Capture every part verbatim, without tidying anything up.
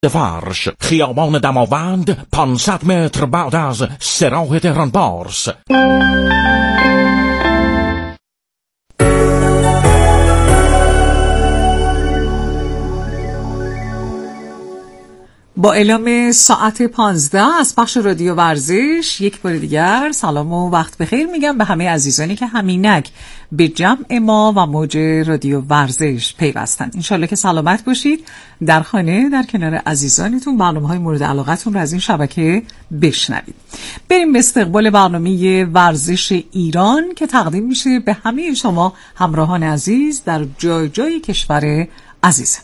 فرش خیابان دماوند پانصد متر بعد از سراح تهران پارس. با اعلام ساعت پانزده از بخش رادیو ورزش یک بار دیگر سلام و وقت بخیر میگم به همه عزیزانی که همینک به جمع ما و موج رادیو ورزش پیوستن. انشالله که سلامت باشید، در خانه در کنار عزیزانتون برنامه‌های مورد علاقتون رو از این شبکه بشنوید. بریم به استقبال برنامه ورزش ایران که تقدیم میشه به همه شما همراهان عزیز در جای جای کشور عزیزم.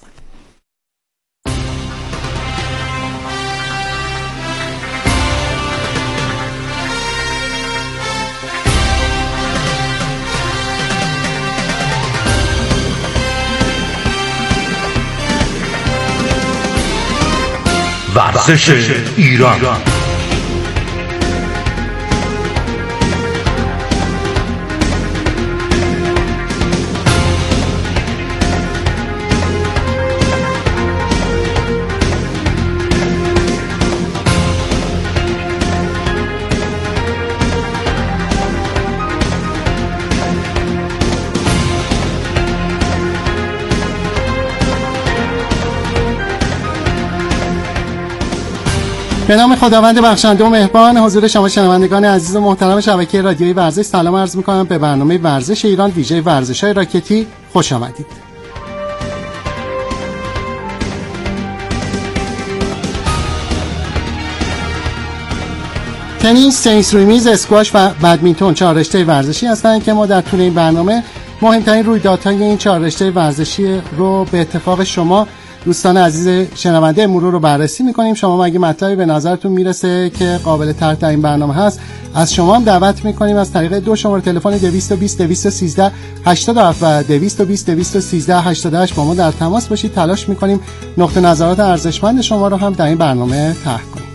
ورزش ایران. به نام خداوند بخشنده و مهربان، حضور شما شنوندگان عزیز و محترم شبکه رادیویی ورزش سلام عرض می‌کنم. به برنامه ورزش ایران ویژه ورزش‌های راکتی خوش آمدید. تنیس، تنیس روی میز، اسکواش و بدمینتون چهار رشته ورزشی هستند که ما در طول این برنامه مهمترین رویدادهای این چهار رشته ورزشی رو به اتفاق شما دوستان عزیز شنونده مرور رو بررسی میکنیم. شما اگه مطلبی به نظرتون میرسه که قابل طرح در این برنامه هست، از شما هم دعوت میکنیم از طریق دو شماره تلفن دویست و بیست دویست و سیزده هشتاد و هفت و دویست و بیست دویست و سیزده هشتاد و هشت با ما در تماس باشید. تلاش میکنیم نقطه نظرات ارزشمند شما رو هم در این برنامه طرح کنیم.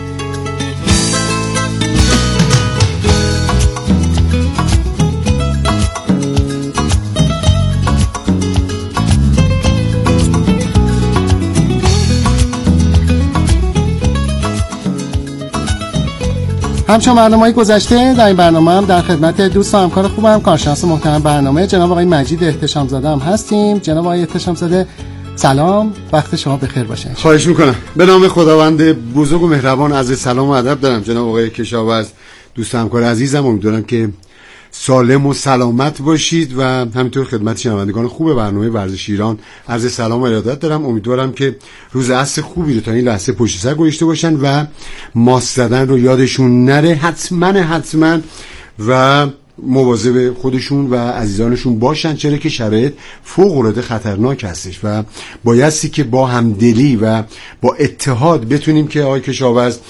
همچون برنامه‌های گذشته در این برنامه هم در خدمت دوست و همکار خوبم کارشناس محترم برنامه جناب آقای مجید احتشام زاده هم هستیم. جناب آقای احتشام زاده سلام، وقت شما بخیر باشه. خواهش میکنم. به نام خداوند بزرگ و مهربان عرض سلام و ادب دارم جناب آقای کشاورز، دوست و همکار عزیزم. امیدوارم که سالم و سلامت باشید و همینطور خدمت شنوندگان خوب برنامه ورزش ایران عرض سلام و ارادت دارم. امیدوارم که روز عصر خوبی رو تا این لحظه پشت سر گذاشته باشن و ماست زدن رو یادشون نره، حتما حتما و مواظب خودشون و عزیزانشون باشن، چرا که شرایط فوق العاده خطرناک هستش و بایستی که با همدلی و با اتحاد بتونیم که آقای کشاورز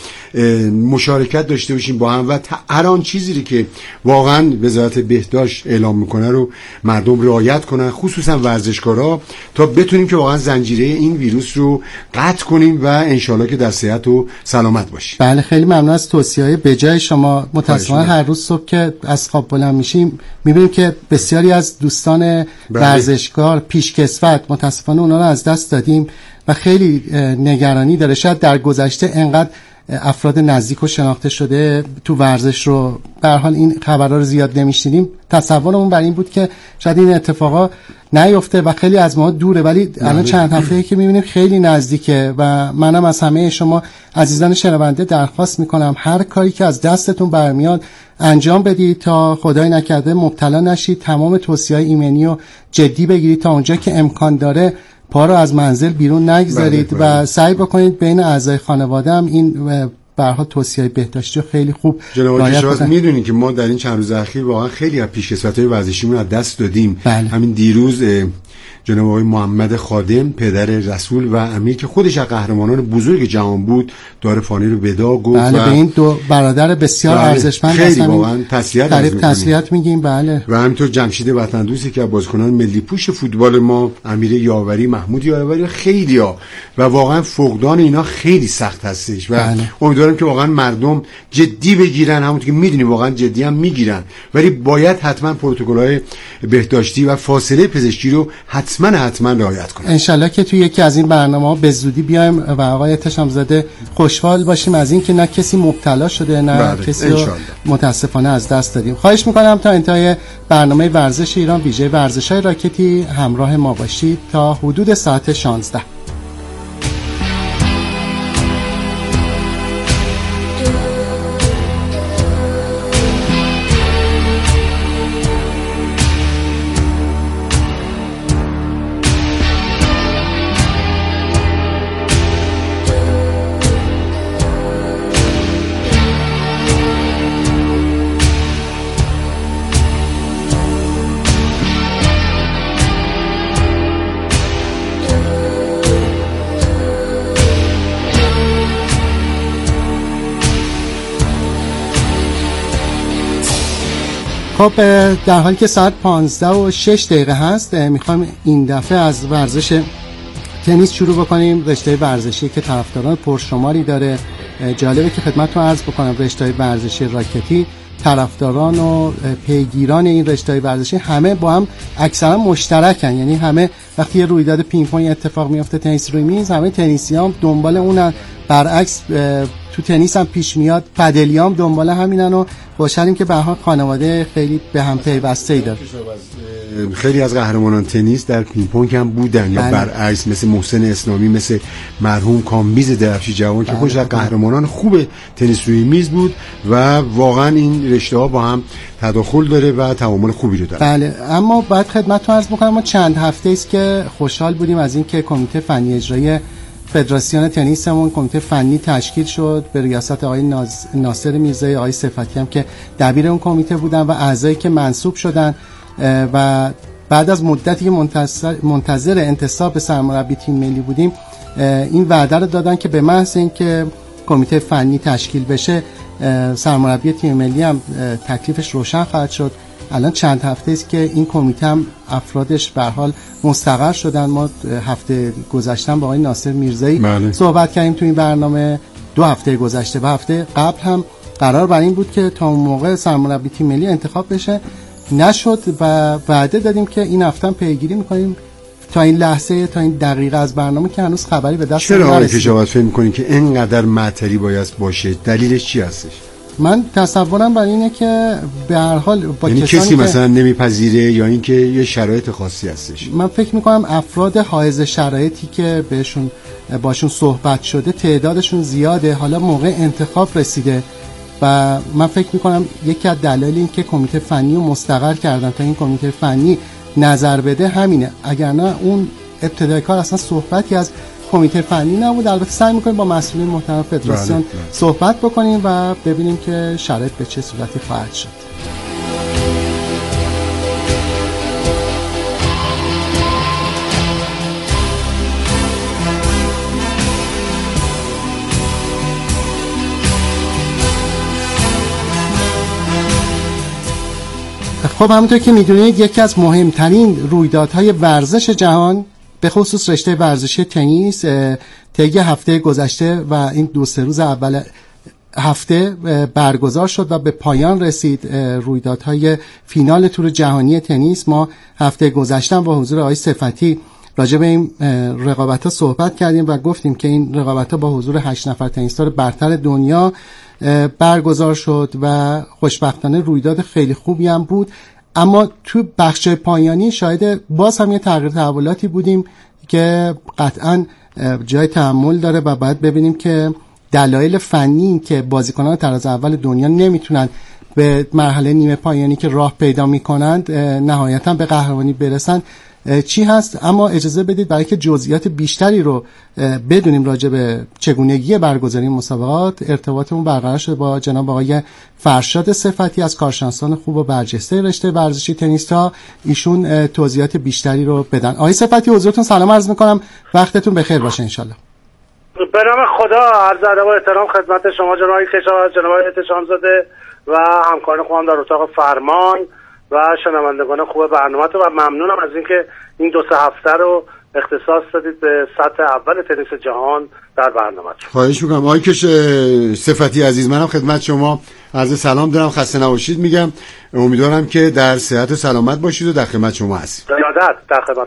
مشارکت داشته باشیم با هم و هر آن چیزی که واقعا وزارت بهداشت اعلام میکنه رو مردم رعایت کنن، خصوصا ورزشکارا، تا بتونیم که واقعا زنجیره این ویروس رو قطع کنیم و انشالله که در صحت و سلامت باشیم. بله، خیلی ممنون از توصیه‌های بجای شما. متأسفانه هر روز صبح که از خواب بلند میشیم میبینیم که بسیاری از دوستان ورزشکار پیشکسوت متأسفانه اونا رو از دست دادیم و خیلی نگرانی داره. شاید در گذشته انقدر افراد نزدیک و شناخته شده تو ورزش رو به هر حال این خبرها رو زیاد نمیشنیدیم. تصورمون بر این بود که شاید این اتفاقا نیفته و خیلی از ما دوره، ولی الان چند هفته‌ای که میبینیم خیلی نزدیکه و منم از همه شما عزیزان شنونده درخواست میکنم هر کاری که از دستتون برمیاد انجام بدید تا خدای نکرده مبتلا نشید. تمام توصیه‌های ایمنی رو جدی بگیرید تا اونجا که امکان داره پا رو از منزل بیرون نگذارید و سعی بکنید بین اعضای خانواده هم این به هر حال توصیه‌های بهداشتی خیلی خوب رعایت کنید. میدونید که ما در این چند روز اخیر واقعا خیلی از پیشکسوت‌های ورزشیمون از دست دادیم. بله. همین دیروز جناب آقای محمد خادم پدر رسول و امیر که خودش از قهرمانان بزرگ جهان بود دار فانی رو ودا گفت. بله، به این دو برادر بسیار بله ارزشمند خیلی واقعا تسلیت تعریف تسلیت میگیم. بله. و همینطور جمشید وطن دوستی که بازیکنان ملی پوش فوتبال ما، امیر یاوری، محمود یاوری، خیلیا و واقعا فقدان اینا خیلی سخت هستش و بله. امیدوارم که واقعا مردم جدی بگیرن، همونطور که میدونیم واقعا جدی هم میگیرن، ولی باید حتما پروتکل‌های بهداشتی و فاصله پزشکی رو حتما حتما حتما رعایت کنن. انشالله که توی یکی از این برنامه‌ها به زودی بیایم و آقای احتشام زاده خوشحال باشیم از این که نه کسی مبتلا شده نه بله. کسی رو متاسفانه از دست دادیم. خواهش میکنم تا انتهای برنامه ورزش ایران ویژه ورزش‌های راکتی همراه ما باشید تا حدود ساعت شانزده. خب در حالی که ساعت پانزده و شش دقیقه هست میخوایم این دفعه از ورزش تنیس شروع بکنیم. رشته ورزشی که طرفداران پرشماری داره. جالبه که خدمتتون عرض بکنم رشته ورزشی راکتی طرفداران و پیگیران این رشته ورزشی همه با هم اکثرا مشترکن، یعنی همه وقتی یه رویداد پینگ پونگ اتفاق میفته تنیس روی میز همه تنیسیام دنبال اونن، برعکس تو تنیس هم پیش میاد پدلیام دنبال همینن و خوشحالیم که به هر خانواده خیلی به هم پیوسته‌ای داره. خیلی از قهرمانان تنیس در پینگ پونگ هم بودن یا برعکس، مثل محسن اسلامی، مثل مرحوم کامبیز درفشی جوان که خودش از قهرمانان خوب تنیس روی میز بود و واقعا این رشته ها با هم تداخل داره و تعامل خوبی رو داره. بله، اما باید خدمتتون عرض بکنم ما چند هفته است که خوشحال بودیم از اینکه کمیته فنی اجرایی فدراسیون تنیسمون کمیته فنی تشکیل شد به ریاست آقای ناز... ناصر میرزایی، آقای صفتی هم که دبیر اون کمیته بودن و اعضایی که منصوب شدن و بعد از مدتی که منتظر, منتظر انتصاب سرمربی تیم ملی بودیم این وعده رو دادن که به محض اینکه کمیته فنی تشکیل بشه سرمربی تیم ملی هم تکلیفش روشن خواهد شد. الان چند هفته است که این کمیته هم افرادش به هر حال مستقر شدن. ما هفته گذشته با آقای ناصر میرزایی بله. صحبت کردیم تو این برنامه. دو هفته گذشته و هفته قبل هم قرار بر این بود که تا اون موقع سرمربی تیم ملی انتخاب بشه، نشد و وعده دادیم که این هفته هم پیگیری می‌کنیم تا این لحظه تا این دقیقه از برنامه که هنوز خبری به دست نرسید. چرا آقای کشاورز فکر می‌کنین که اینقدر معطلی باید باشه؟ دلیلش چی هستش؟ من تصورم بر اینه که به هر حال با یعنی کسی مثلا نمیپذیره یا اینکه یه شرایط خاصی هستش. من فکر میکنم افراد حائز شرایطی که بهشون باشون صحبت شده تعدادشون زیاده، حالا موقع انتخاب رسیده و من فکر میکنم یکی از دلایل این که کمیته فنی رو مستقر کردن تا این کمیته فنی نظر بده همینه، اگر نه اون ابتدای کار اصلا صحبتی از کمیته فنی نبود. البته سعی می‌کنیم با مسئولین محترم فدراسیون صحبت بکنیم و ببینیم که شرایط به چه صورتی خواهد شد. خب همونطور که می‌دونید یکی از مهمترین رویدادهای ورزش جهان به خصوص رشته ورزشی تنیس طی هفته گذشته و این دو سه روز اول هفته برگزار شد و به پایان رسید. رویدادهای فینال تور جهانی تنیس ما هفته گذشته با حضور آقای صفتی راجع به این رقابت‌ها صحبت کردیم و گفتیم که این رقابت‌ها با حضور هشت نفر تنیس‌دار برتر دنیا برگزار شد و خوشبختانه رویداد خیلی خوبی هم بود. اما تو بخش پایانی شاید باز هم یه تغییر تحولاتی بودیم که قطعاً جای تأمل داره و باید ببینیم که دلایل فنی که بازیکنان تراز اول دنیا نمیتونن به مرحله نیمه پایانی که راه پیدا میکنند نهایتاً به قهرمانی برسن چی هست. اما اجازه بدید برای که جزئیات بیشتری رو بدونیم راجع به چگونگی برگزاری مسابقات ارتباطمون برقرار شد با جناب آقای فرشاد صفتی از کارشناسان خوب و برجسته رشته ورزشی تنیس تا ایشون توضیحات بیشتری رو بدن. آقای صفتی حضورتون سلام عرض میکنم، وقتتون بخیر باشه انشالله. به نام خدا، عرض ادب و احترام خدمت شما جناب آقای کشاورز، جناب آقای احتشام زاده و همکاران خوبم در اتاق فرمان و شنوندگان خوب برنامه‌تون و ممنونم از اینکه این دو سه هفته رو اختصاص دادید به سطح اول تنیس جهان در برنامه‌تون. خواهش می‌کنم. آقای کش صفتی عزیز، منم خدمت شما عرض سلام دارم، خسته نباشید میگم. امیدوارم که در صحت و سلامت باشید و در خدمت شما هستیم. یادت در خدمتتون هستم.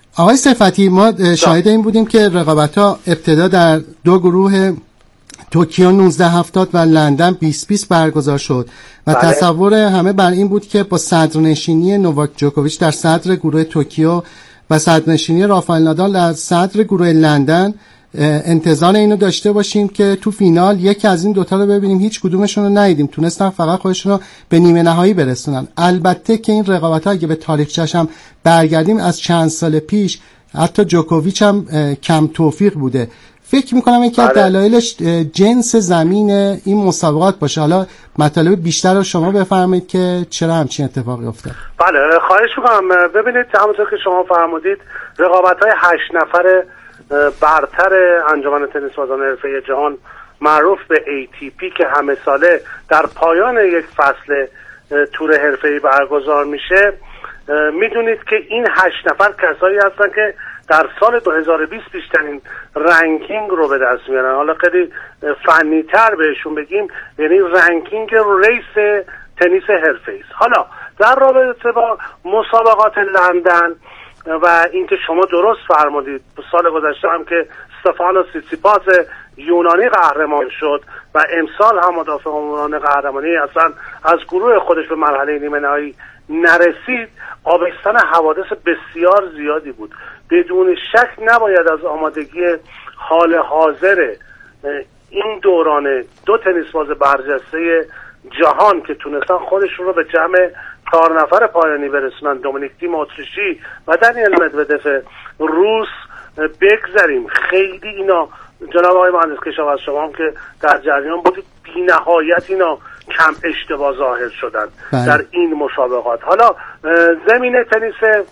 آقای صفتی، ما شاهد این بودیم که رقابت‌ها ابتدا در دو گروه توکیو نوزده هفتاد و لندن بیست بیست برگزار شد و بله. تصور همه بر این بود که با صدرنشینی نوواک جوکوویچ در صدر گروه توکیو و صدرنشینی رافائل نادال در صدر گروه لندن انتظار اینو داشته باشیم که تو فینال یکی از این دوتا رو ببینیم. هیچ کدومشون رو ندیدیم، تونستن فقط خودشون رو به نیمه نهایی برسونن. البته که این رقابت‌ها اگه به تاریخچه‌ش هم برگردیم از چند سال پیش حتی جوکوویچ هم کم توفیق بوده. فکر میکنم یکی از دلایلش جنس زمین این مسابقات باشه. حالا مطالب بیشتر رو شما بفرمایید که چرا همچین اتفاقی افتاد. بله خواهش میکنم. ببینید همونطور که شما فرمودید رقابت‌های هشت نفر برتر انجمن تنیس بازان حرفه‌ای جهان معروف به ای تی پی که همه ساله در پایان یک فصل تور حرفه‌ای برگزار میشه، میدونید که این هشت نفر کسایی هستن که در سال دو هزار و بیست بیشترین رنکینگ رو به دست میارن. حالا خیلی فنی تر بهشون بگیم یعنی رنکینگ ریس تنیس حرفه‌ای است. حالا در رابطه با مسابقات لندن و اینکه شما درست فرمودید سال گذشته هم که استفانوس سیتسیپاس یونانی قهرمان شد و امسال هم مدافع عمران قهرمانی اصلا از گروه خودش به مرحله نیمه نهایی نرسید. آبستن حوادث بسیار زیادی بود. بدون شک نباید از آمادگی حال حاضر این دوران دو تنیس باز برجسته جهان که تونستن خودشون رو به جمع چهار نفر پایانی برسونن، دومینیک تیم اتریشی و دانیل مدودف روس، بگذاریم. خیلی اینا جناب آقای مهندس کشاورز شما هم که در جریان بودید بی نهایت اینا کم اشتباه ظاهر شدن بله. در این مسابقات. حالا زمین تنیس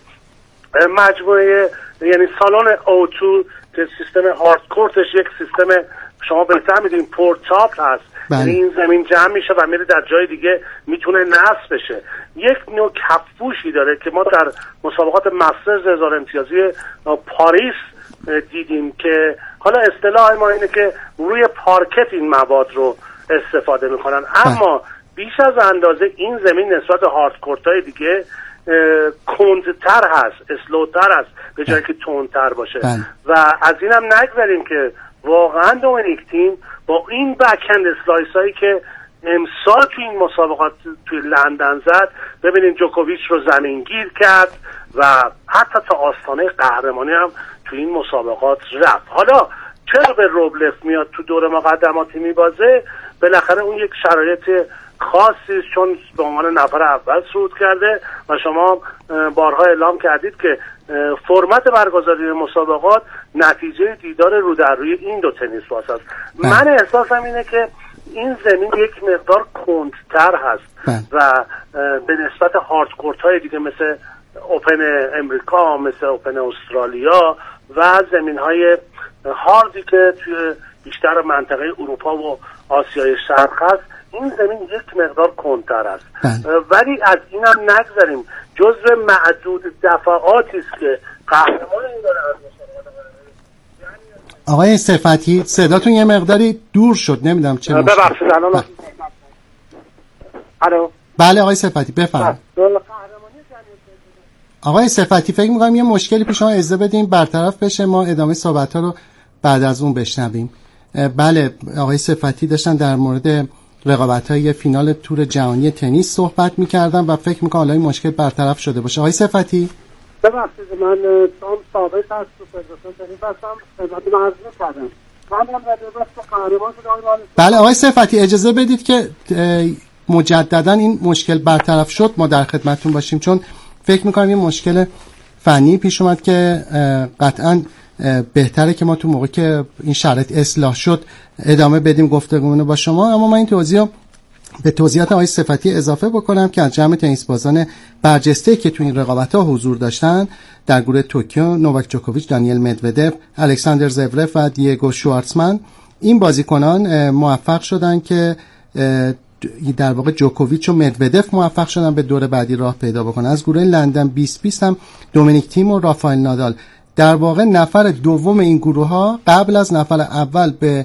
مجموعه یعنی سالن اوتو که سیستم هارد کورتش یک سیستم شما بهتر میدونید پورتابل هست، یعنی این زمین جمع میشه و میره در جای دیگه میتونه نصب بشه. یک نوع کفپوشی داره که ما در مسابقات مسترز هزار امتیازی پاریس دیدیم که حالا اصطلاح ما اینه که روی پارکت این مواد رو استفاده میکنن، اما بیش از اندازه این زمین نسبت هارد کورت‌های دیگه کندتر هست، اسلوتر هست به جایی که تندتر باشه بل. و از این هم نگذاریم که واقعا دومینیک تیم با این بکند اسلایس هایی که امسال توی این مسابقات توی لندن زد، ببینید جوکوویچ رو زمین گیر کرد و حتی تا آستانه قهرمانی هم توی این مسابقات رفت. حالا چرا به روبلف میاد تو دور مقدماتی میبازه؟ بالاخره اون یک شرایط خاصی چون به عنوان نفر اول صعود کرده و شما بارها اعلام کردید که فرمت برگزاری مسابقات نتیجه دیدار رو در روی این دو تنیس باز است. من احساسم اینه که این زمین یک مقدار کندتر هست و به نسبت هارد کورت های دیگه مثل اوپن امریکا، مثل اوپن استرالیا و زمین های هاردی که توی بیشتر منطقه اروپا و آسیای شرق هست، این زمین یک مقدار کندتر است. ولی از این هم نگذاریم جزو معدود دفعاتی است که قهرمان این داره. آقای صفتی صداتون یه مقداری دور شد، نمیدونم چرا. ببخشید الان. الو. بله آقای صفتی بفرمایید. آقای صفتی فکر می‌کنم یه مشکلی پیش شما اجازه بدیم برطرف بشه، ما ادامه صحبت‌ها رو بعد از اون بشنویم. بله آقای صفتی داشتن در مورد رقابت‌های فینال تور جهانی تنیس صحبت می‌کردن و فکر می‌کنم الان این مشکل برطرف شده باشه. آقای صفتی ببخشید من چون سابق از فدراسیون تنیس هستم خدمت عرض می‌کردم. بله آقای صفتی اجازه بدید که مجددا این مشکل برطرف شد ما در خدمتتون باشیم، چون فکر می‌کنم این مشکل فنی پیش اومد که قطعاً بهتره که ما تو موقع که این شرایط اصلاح شد ادامه بدیم گفتگومون با شما. اما من این توضیح به توضیحات آقای صفتی اضافه بکنم که از جمع تنیس بازان برجسته که تو این رقابت‌ها حضور داشتن در گروه توکیو نوواک جوکوویچ، دانیل مدودف، الکساندر زورف و دیگو شوارتزمن، این بازیکنان موفق شدن که در واقع جوکوویچ و مدودف موفق شدن به دور بعدی راه پیدا بکنن. از گروه لندن بیست بیست هم دومینیک تیم و رافائل نادال در واقع نفر دوم این گروه ها قبل از نفر اول به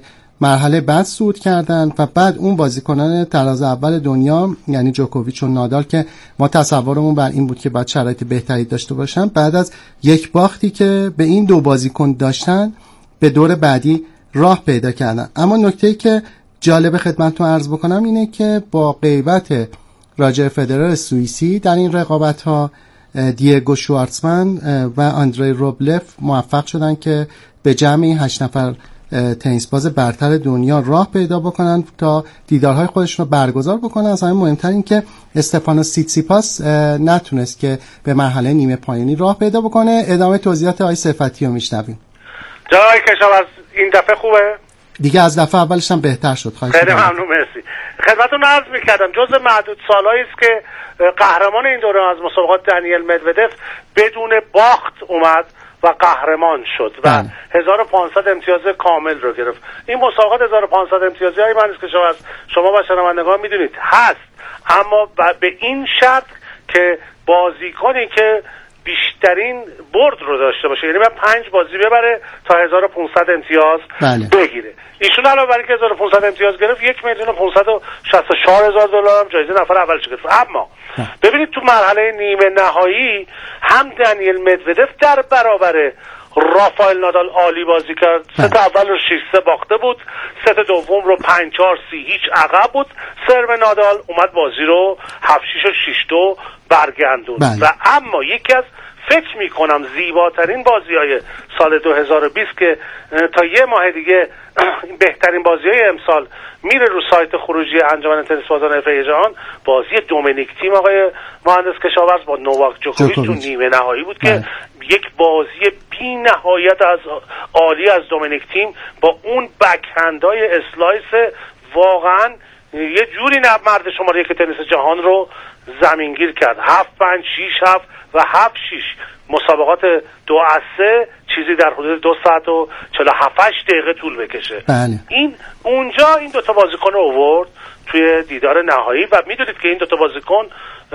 مرحله بعد صعود کردن و بعد اون بازیکنان تراز اول دنیا یعنی جوکوویچ و نادال که ما تصورمون بر این بود که باید شرایط بهتری داشته باشن، بعد از یک باختی که به این دو بازیکن داشتن به دور بعدی راه پیدا کردن. اما نکته‌ای که جالب خدمتتون عرض بکنم اینه که با غیبت راجر فدرر سوئیسی در این رقابت‌ها دیگو شوارتزمن و آندری روبلف موفق شدن که به جمع این هشت نفر تنیس باز برتر دنیا راه پیدا بکنن تا دیدارهای خودشون رو برگزار بکنن. از همه مهمتر این که استفانوس سیتسیپاس نتونست که به مرحله نیمه پایانی راه پیدا بکنه. ادامه توضیحات آقای صفتی رو میشنویم. جای کشاورز این دفعه خوبه؟ دیگه از دفعه اولش هم بهتر شد. خیلی ممنون، مرسی. خدمتتون عرض می‌کردم جز معدود سالایی است که قهرمان این دوره از مسابقات دنیل مدودف بدون باخت اومد و قهرمان شد و بله. هزار و پانصد امتیاز کامل رو گرفت. این مسابقات هزار و پانصد امتیازی های من که شما شما و شنوندگان میدونید هست، اما به این شرط که بازیکنی که بیشترین برد رو داشته باشه، یعنی بعد پنج بازی ببره تا هزار و پانصد امتیاز بله. بگیره. ایشون علاوه بر اینکه هزار و پانصد امتیاز گرفت یک میلیون و پانصد و شصت و چهار هزار دلار هم جایزه نفر اولش گرفت. اما بله. ببینید تو مرحله نیمه نهایی هم دنیل مدودف در برابر رافائل نادال عالی بازی کرد. ست اول رو شش سه باخته بود، ست دوم رو پنج چهار سی هیچ عقب بود. سرو نادال اومد بازی رو هفت شش و شش دو برگردوند بله. و اما یکی از فکر میکنم زیباترین بازی های سال دو هزار و بیست که تا یه ماه دیگه بهترین بازی های امسال میره رو سایت خروجی انجمن تنیس بازان حرفه‌ای جهان، بازی دومینیک تیم آقای مهندس کشاورز با نوواک جوکوویچ تو نیمه نهایی بود که یک بازی بی نهایت از عالی از دومینیک تیم با اون بک‌هندهای اسلایس واقعا یه جوری نه مرد شماره یک تنیس جهان رو زمینگیر کرد. هفت پنج شیش هفت و هفت شیش مسابقات دو از سه چیزی در حدود دو ساعت و چهل و هفت دقیقه طول بکشه. بله. این اونجا این دوتا بازیکن رو آورد توی دیدار نهایی و میدونید که این دوتا بازیکن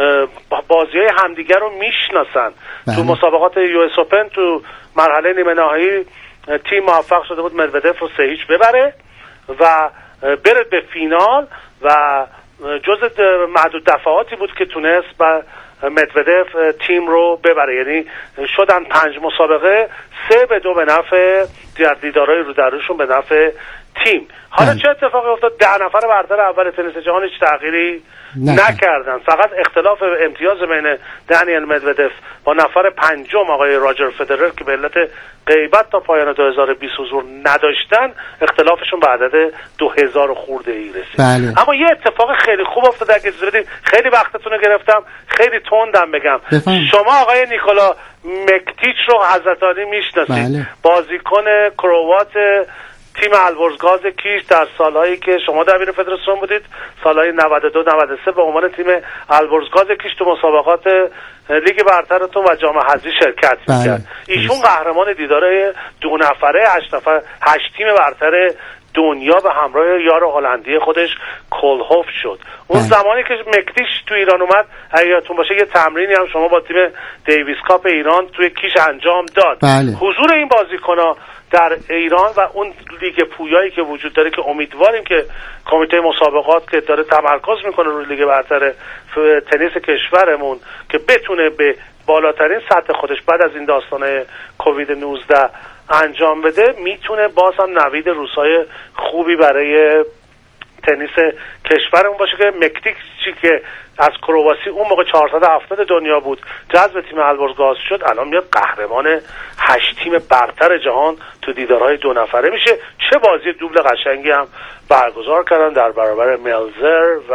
بازی های همدیگر رو میشناسن. بله. تو مسابقات یو اس اوپن تو مرحله نیمه نهایی تیم موفق شده بود مدودف رو سه هیچ ببره و بره به فینال و جز معدود دفعاتی بود که تونست با مدودف تیم رو ببره، یعنی شدن پنج مسابقه سه به دو به نفع در دیدارهای رو در روشون به نفع تیم. حالا چه اتفاقی افتاد؟ ده نفر برتر اول تنیس جهان هیچ تغییری نکردن، فقط اختلاف امتیاز بین دنیل مدودف با نفر پنجم آقای راجر فدرر که به علت غیبت تا پایان دو هزار و بیست حضور نداشتن اختلافشون به عدد دو هزار خورده ای رسید. بله. اما یه اتفاق خیلی خوب افتاد اگه اجازه بدید، خیلی وقتتون رو گرفتم، خیلی تندم بگم. بفهم. شما آقای نیکولا مکتیچ رو حضرت عالی میشناسید. بله. بازیکن کروات تیم البرزگاز کیش در سالهایی که شما دبیر فدراسیون بودید، سالهای نود و دو نود و سه به عنوان تیم البرزگاز کیش تو مسابقات لیگ برترتون و جام حذفی شرکت می‌کرد. ایشون قهرمان دیدار دو نفره هشت نفر هشت تیم برتر دنیا به همراه یار هلندی خودش کولهوف شد. اون بله. زمانی که مکتیش تو ایران اومد اگه یادتون باشه یه تمرینی هم شما با تیم دیویس کاپ ایران توی کیش انجام داد. بله. حضور این بازیکن‌ها در ایران و اون لیگ پویایی که وجود داره که امیدواریم که کمیته مسابقات که داره تمرکز میکنه روی لیگ برتر تنیس کشورمون که بتونه به بالاترین سطح خودش بعد از این داستان کووید نوزده انجام بده، میتونه باز هم نوید روزهای خوبی برای تنیس کشورمون باشه که مکتیچی که از کرواسی اون موقع چهارصد و هفتاد دنیا بود جذب تیم البرزگاز شد، الان میاد قهرمان هشت تیم برتر جهان تو دیدارهای دو نفره میشه. چه بازی دوبل قشنگی هم برگزار کردن در برابر ملزر و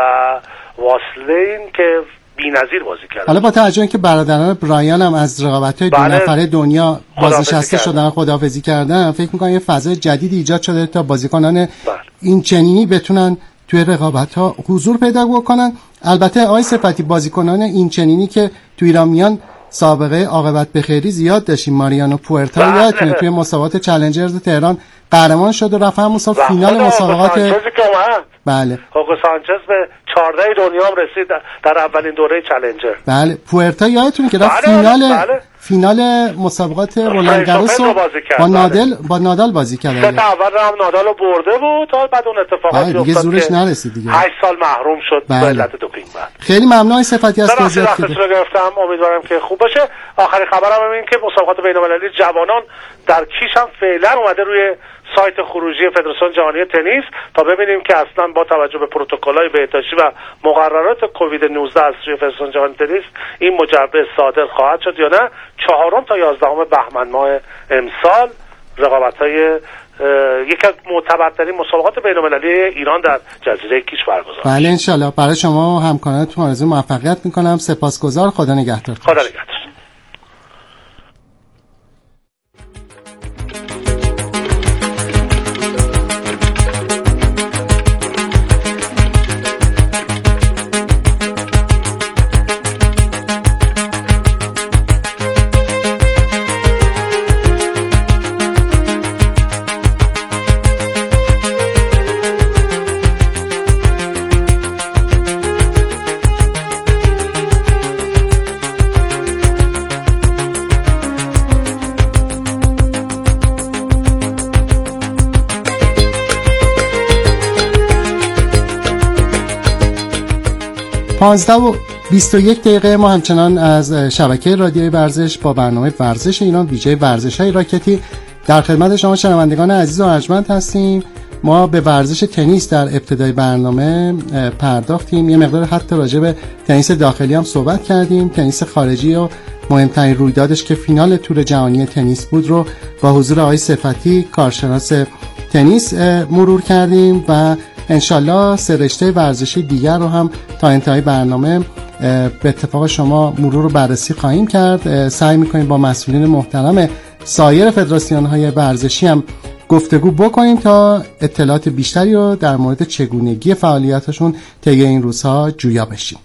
واسلین که بی‌نظیر بازی کردن. حالا با توجه اینکه برادران برایان هم از رقابت‌های دو بله نفره دنیا بازنشسته شدن، خداحافظی کردن، فکر می‌کنم یه فضای جدیدی ایجاد شده تا بازیکنان بله. این چنینی بتونن توی رقابت‌ها حضور پیدا بکنن. البته آقای صفتی بازیکنان این چنینی که تو ایران میان سابقه عاقبت بخیری زیاد داشتیم. ماریانو پورتا یادتونه توی مسابقات چالنجرز تهران قهرمان شد و رفت هم مسابقه فینال مسابقات بله هوگو سانچز به چهارده دنیا هم رسید در اولین دوره چالنجر. بله پورتا یادتونه که رفت بله فینال بله. فینال مسابقات رولان گاروس رو با نادال با نادال بازی کرد. سه تا اول هم نادال رو برده بود تا بعد اون اتفاقاتی افتاد دیگه زورش نرسید دیگه. هشت سال محروم شد به علت دوپینگ. بعد خیلی ممنون صفتی از توضیحات که گرفتم. امیدوارم که خوب باشه. آخرین خبرم این که مسابقات بین‌المللی جوانان در کیش هم فعلا اومده روی سایت خروجی فدراسیون جهانی تنیس تا ببینیم که اصلا با توجه به پروتکل‌های بهداشتی و مقررات کووید نوزده از سوی فدراسیون جهانی تنیس این مجوز صادر خواهد شد یا نه. چهارم تا یازدهم بهمن ماه امسال رقابت‌های یکی از معتبرترین مسابقات بین‌المللی ایران در جزیره کیش برگزار. بله ان شاءالله. برای شما و همکارانتون آرزوی موفقیت می‌کنم. سپاسگزار. خدا نگهدار. خدا نگهدار. پانزده و بیست و یک دقیقه ما همچنان از شبکه رادیوی ورزش با برنامه ورزش ایران ویژه ورزش‌های راکتی در خدمت شما شنوندگان عزیز و ارجمند هستیم. ما به ورزش تنیس در ابتدای برنامه پرداختیم. یه مقدار حتی راجع به تنیس داخلی هم صحبت کردیم. تنیس خارجی و مهمترین رویدادش که فینال تور جهانی تنیس بود رو با حضور آقای صفتی کارشناس تنیس مرور کردیم و انشالله سه رشته ورزشی دیگر رو هم تا انتهای برنامه به اتفاق شما مرور و بررسی خواهیم کرد. سعی میکنیم با مسئولین محترم سایر فدراسیون‌های ورزشی هم گفتگو بکنیم تا اطلاعات بیشتری رو در مورد چگونگی فعالیتشون طی این روزها جویا بشیم.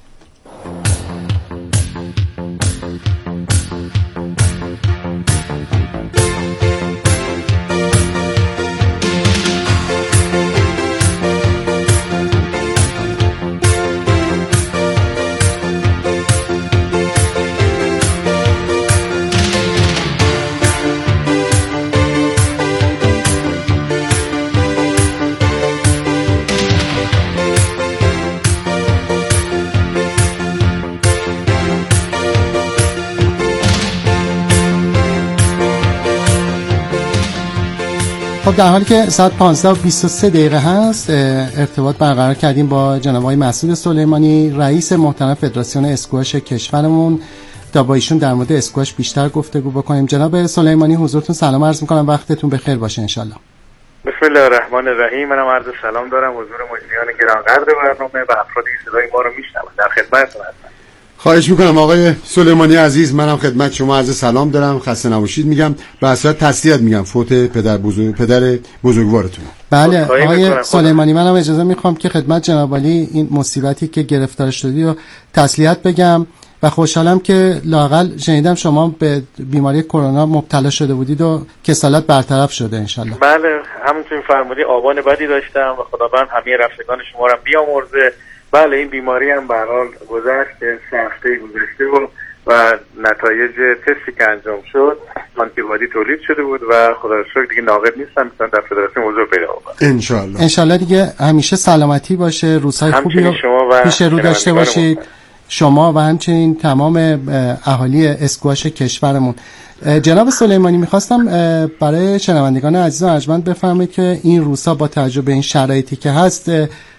در حالی که ساعت پانزده و بیست و سه دقیقه هست ارتباط برقرار کردیم با جناب آقای مسعود سلیمانی رئیس محترم فدراسیون اسکواش کشورمون تا با ایشون در مورد اسکواش بیشتر گفتگو بکنیم. جناب سلیمانی حضورتون سلام عرض می‌کنم. وقتتون بخیر باشه انشالله. بسم الله الرحمن الرحیم. منم عرض سلام دارم حضور مجریان گرانقدر برنامه و افرادی که صدای ما رو میشنون. در خدمتتون هستم. خواهش میکنم آقای سلیمانی عزیز. منم خدمت شما عرض سلام دارم. خسته نباشید میگم. به اصالت تسلیت میگم فوت پدر بزرگ پدر بزرگوارتون. بله آقای سلیمانی منم اجازه میخوام که خدمت جناب عالی این مصیبتی که گرفتار شدی و تسلیت بگم و خوشحالم که لااقل شنیدم شما به بیماری کرونا مبتلا شده بودید و کسالت برطرف شده انشالله. بله همونطور فرمودی آبان بدی داشتم و خداوند همه رفتگان شما رو بیامرزه. بله این بیماری هم به هر حال گذشت، سه هفته گذشته و و نتایج تستی که انجام شد آنتیبادی تولید شده بود و خدا رو شکر دیگه ناقد نیستم، میتونم در فدراسیون حضور پیدا کنم ان شاء الله. ان شاء الله دیگه همیشه سلامتی باشه، روزهای خوبی رو پیش رو داشته باشید شما و همچنین تمام اهالی اسکواش کشورمون. جناب سلیمانی میخواستم برای شنوندگان عزیز و ارجمند بفرمایید که این روزها با توجه به این شرایطی که هست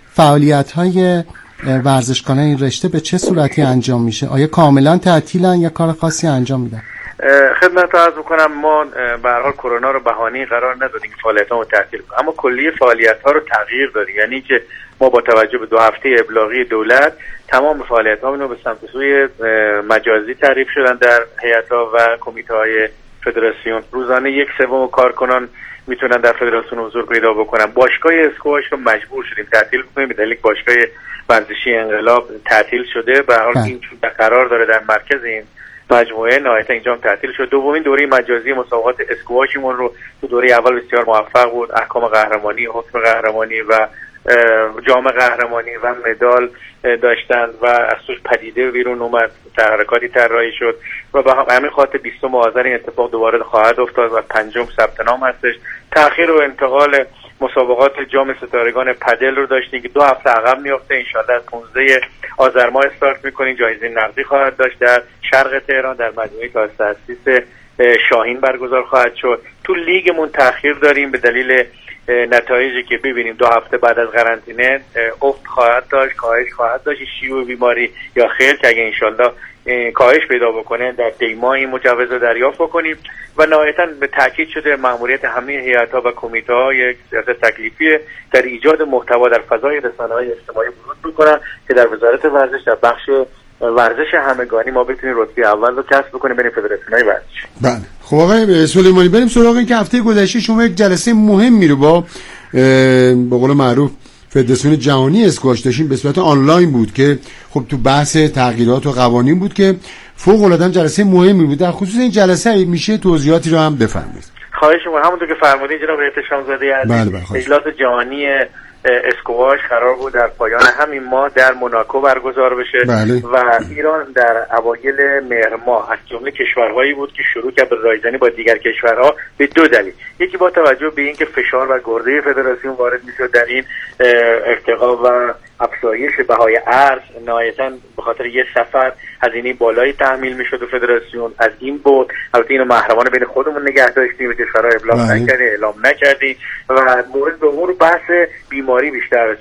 فعالیت‌های ورزشکاران این رشته به چه صورتی انجام میشه؟ آیا کاملا تعطیلن یا کار خاصی انجام میدن؟ خدمت عرض میکنم ما به هر حال کرونا رو بهانه‌ای قرار ندادیم فعالیت‌ها رو تعطیل کنیم، اما کلیه فعالیت‌ها رو تغییر دادیم. یعنی که ما با توجه به دو هفته ابلاغی دولت تمام فعالیت‌ها رو به سمت سوی مجازی تعریف شدن در هیئت‌ها و کمیته‌های فدراسیون. روزانه یک سوم کارکنان میتونن در فدراسیون حضور پیدا بکنن. باشگاه اسکواش رو مجبور شدیم تعطیل کنیم به دلیل باشگاه ورزشی انقلاب تعطیل شده. به هر حال این چون قرار داره در مرکز این مجموعه نهایتا اینجا هم تعطیل شد. دومین دوره مجازی مسابقات اسکواشمون رو تو دوره اول بسیار موفق بود. احکام قهرمانی، حکم قهرمانی و جام قهرمانی و مدال داشتن و از توش پدیده بیرون اومد، تحرکاتی طراحی شد و به همین خاطر بیستم آذر این اتفاق دوباره خواهد افتاد و پنجم ثبت نام هستش. تأخیر و انتقال مسابقات جام ستارگان پدل رو داشتیم که دو هفته عقب میفته. انشالله از پانزده آذر ماه استارت میکنیم. جایزه نقدی خواهد داشت در شرق تهران در مجموعه تاسیس شاهین برگزار خواهد شد. تو لیگمون تأخیر داریم به دلیل نتایجی که ببینیم دو هفته بعد از قرنطینه افت خواهد داشت، کاهش خواهد داشت شیوع بیماری یا خیر که اگه انشالله کاهش پیدا بکنه در دیما این مجوز رو دریافت بکنیم. و نهایتاً به تاکید شده مأموریت همه هیئت‌ها و کمیته‌های سیاست تکلیفی در ایجاد محتوا در فضای رسانه‌های اجتماعی ورود بکنن که در وزارت ورزش در بخش ورزش همگانی ما بتونیم رتبه اول رو کسب بکنیم بین فدراسیون‌های ورزش. بله خب آقای سلیمانی بریم سراغ این که هفته گذشته شما یک جلسه مهمی رو با به قول معروف فدراسیون جهانی اسکواش داشتیم، به صورت آنلاین بود که خب تو بحث تغییرات و قوانین بود که فوق العاده جلسه مهمی بود. در خصوص این جلسه میشه توضیحاتی رو هم بفرمایید. خواهش می‌کنم. همونطور که فرمودید جناب احتشام زاده عزیز، اجلاس جهانی اسکواش قرار بود در پایان همین ماه در موناکو برگزار بشه. بله. و ایران در اوایل مهر ماه از جمله کشورهایی بود که شروع کرد به رایزنی با دیگر کشورها به دو دلیل. یکی با توجه به اینکه فشار بر گرده فدراسیون وارد میشد در این ارتقا و افزایش بهای ارز، نهایتاً به خاطر یه سفر هزینه بالایی تحمیل میشد و فدراسیون از این بود. البته اینو محرمانه بین خودمون نگه داشتیم و کشورها ابلاغ نکردیم، اعلام نکردیم و مورد به امور بحث بیماری بیشتر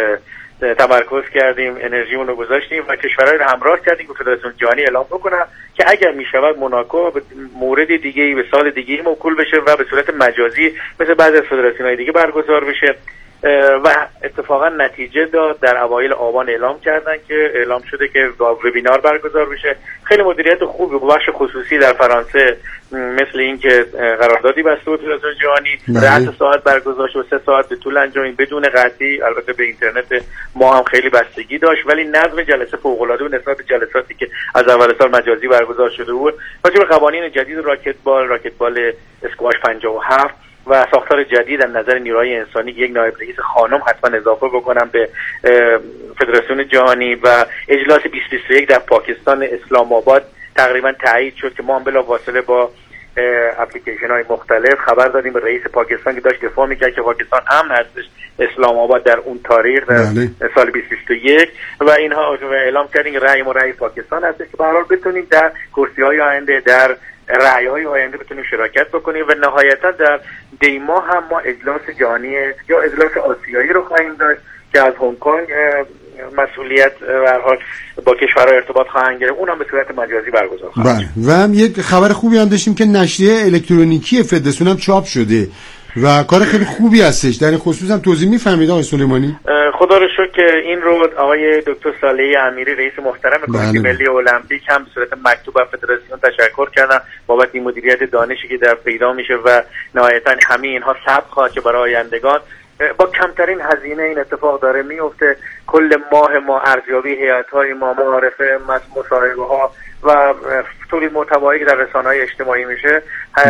تمرکز کردیم، انرژیمون رو گذاشتیم و کشورهای رو همراه کردیم که فدراسیون جهانی اعلام بکنه که اگر میشود موناکو به مورد دیگه‌ای به سال دیگه‌ای موکول بشه و به صورت مجازی مثل بعضی از فدراسیون‌های دیگه برگزار بشه. و اتفاقا نتیجه داد. در اوایل آبان اعلام کردن که اعلام شده که وبینار برگزار بشه. خیلی مدیریت خوبی با بخش خصوصی در فرانسه، مثل این که قراردادی بسته بود فدراسیون جهانی، رأس ساعت برگزار شد، سه ساعت به طول انجامید بدون قطعی. البته به اینترنت ما هم خیلی بستگی داشت ولی نظم جلسه فوق‌العاده بود نسبت به جلساتی که از اول سال مجازی برگزار شده بود. راجع به قوانین جدید راکتبال، راکتبال اسکواش پنجاه و هفت و ساختار جدید از نظر نیروهای انسانی، یک نایب رئیس خانم حتما اضافه بکنم به فدراسیون جهانی و اجلاس بیست بیست و یک در پاکستان اسلام آباد تقریبا تایید شد که ما هم بلافاصله با اپلیکیشن های مختلف خبر دادیم به رئیس پاکستان که داشت دفاع میکرد که پاکستان امن هستش اسلام آباد در اون تاریخ در سال بیست بیست و یک و اینها اعلام کردیم رأی ما رأی پاکستان هستش که به هر حال بتونیم در کرسی های آینده در رأی های آینده بتونیم شرکت بکنیم و نهایتا در دیما هم ما اجلاس جهانی یا اجلاس آسیایی رو خواهیم داشت که از هنگ کنگ مسئولیت به هر حال با کشورها ارتباط خواهند گرفت، اونم به صورت مجازی برگزار خواهد شد. و هم یک خبر خوبی هم داشتیم که نشریه الکترونیکی فدراسیون هم چاپ شده و کار خیلی خوبی هستش. در این خصوص هم توضیح می‌فرمایید آقای سلیمانی؟ خدا رو شکر که این رو آقای دکتر صالحی امیری رئیس محترم کمیته ملی المپیک هم به صورت مکتوب از فدراسیون تشکر کردن بابت این مدیریت دانشی که در پیدا میشه و نهایتا همه اینها ثبت خواهد شد برای آیندگان. با کمترین هزینه این اتفاق داره میفته. کل ماه ما ارزیابی هیئت‌های ما، معارفه، مصاحبه‌ها و تولید محتوایی که در رسانه‌های اجتماعی میشه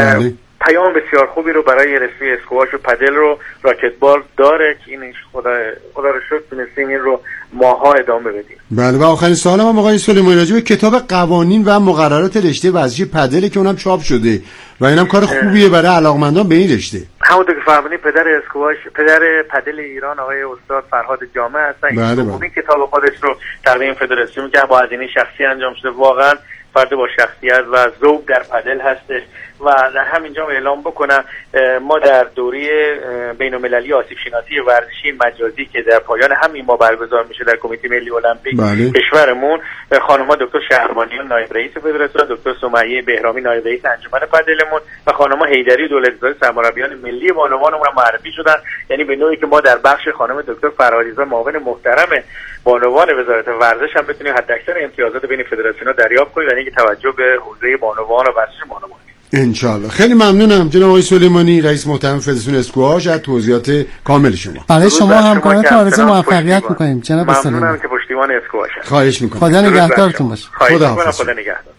پیام بسیار خوبی رو برای رسمی اسکواش و پدل رو راکتبال داره که این خدا خدا رو شکر تونستیم این رو ماها ادامه بدیم. بله و آخرین سوالم هم آقای سلیمانی راجع به کتاب قوانین و مقررات رشته ورزشی پدل که اونم چاپ شده و اینم کار خوبیه برای علاقمندان به این رشته. همونطور که فرمودید پدر اسکواش پدر پدل ایران آقای استاد فرهاد جامع هستن. بله بله. این کتاب خودش رو تقدیم فدراسیون که با هزینه شخصی انجام شده. واقعا فرد با شخصیت و ذوق در پدل هستش و در همینجا اعلام بکنم ما در دوره بین‌المللی آسیب شناسی ورزشی مجازی که در پایان همین ماه برگزار میشه در کمیته ملی المپیک بله. کشورمون خانم‌ها دکتر شهربانیان نایب رئیس فدراسیون، دکتر سمیه بهرامی نایب رئیس انجمن پدلمون و خانم‌ها حیدری دولت‌زاده سرمربیان ملی بانوانمون معرفی شدن. یعنی به نوعی که ما در بخش خانم دکتر فرهادیزا معاون محترم بانوان وزارت ورزش هم بتونیم حداکثر امتیازات بین فدراسیون‌ها دریافت کنیم، یعنی که توجه به حوزه بانوان و ورزش بانوان. انشالله. خیلی ممنونم جناب آقای سلیمانی رئیس محترم فدراسیون اسکواش از توضیحات کامل شما. برای شما همکارانتون آرزوی موفقیت می‌کنیم جناب سلیمانی. ممنونم که پشتیبان اسکواش هستید. خواهش می‌کنم. خدا نگهدارتون باشه. خدا حافظ. خدا نگهدار.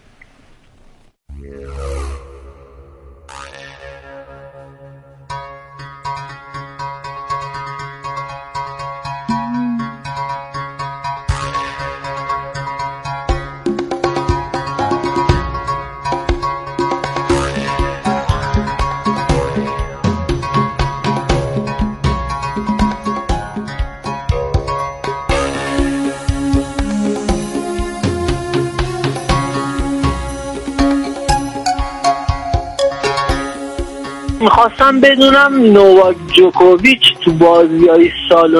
میخواستم بدونم نوواک جوکوویچ تو بازی‌های سال